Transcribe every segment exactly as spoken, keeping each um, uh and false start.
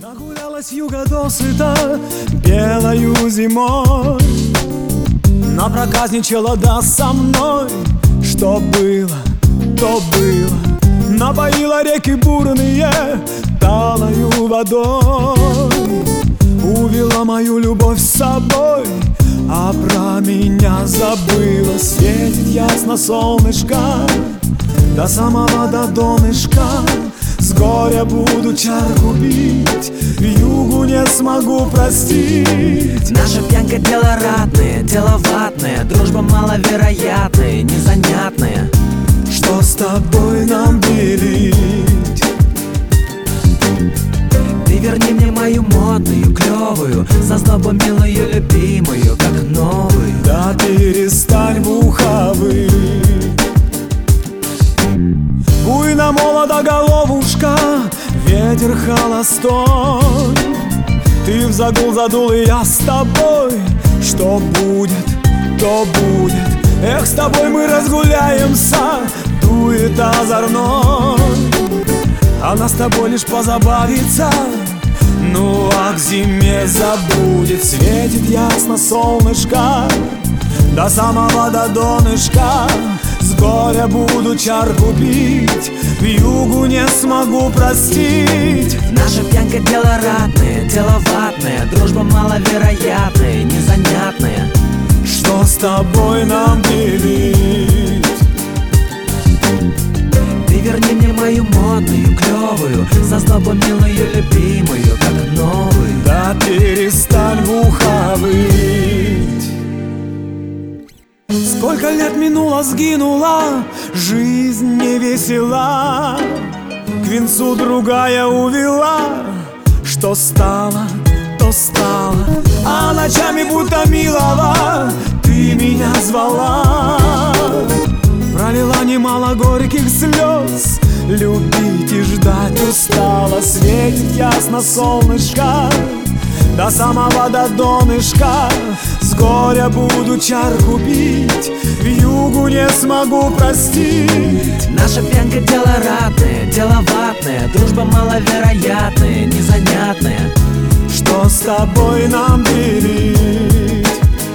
Нагулялась юга досыта белою зимой, напроказничала да со мной. Что было, то было. Напоила реки бурные талою водой, увела мою любовь с собой, а про меня забыла. Светит ясно солнышко до самого до донышка. С горя буду чарку пить, югу не смогу простить. Наша пьянка дело ратное, дело ватное, дружба маловероятная, незанятная. Что с тобой нам делить? Ты верни мне мою модную, клевую, зазнобу милую, любимую, как новую. Да перестань в ухо выть. Буйно молода головушка, ветер холостой. Ты в загул задул, и я с тобой. Что будет, то будет. Эх, с тобой мы разгуляемся, дует озорной, а нас с тобой лишь позабавиться. Ну а к зиме забудет. Светит ясно солнышко до самого до донышка. С горя буду чарку пить, в югу не смогу простить. Наша пьянка дело ратное, дело ватное, дружба маловероятная, незанятная. Что с тобой нам делить? Ты верни мне мою модную, клевую, зазнобу милую, любимую, как новую. Да перестань в ухо выть. Сколько лет минуло, сгинула, жизнь не весела, к венцу другая увела. Что стало, то стало, а ночами будто милого ты меня звала. Пролила немало горьких слез, любить и ждать устала. Светит ясно солнышко до самого до донышка. С горя буду чарку пить, в югу не смогу простить. Наша пьянка дело ратное, дело ватное, дружба маловероятная, незанятная. Что с тобой нам делить?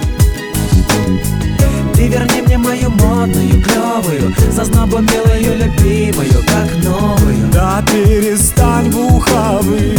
Ты верни мне мою модную, клевую, зазнобу милую, любимую, как новую. Да перестань в ухо выть.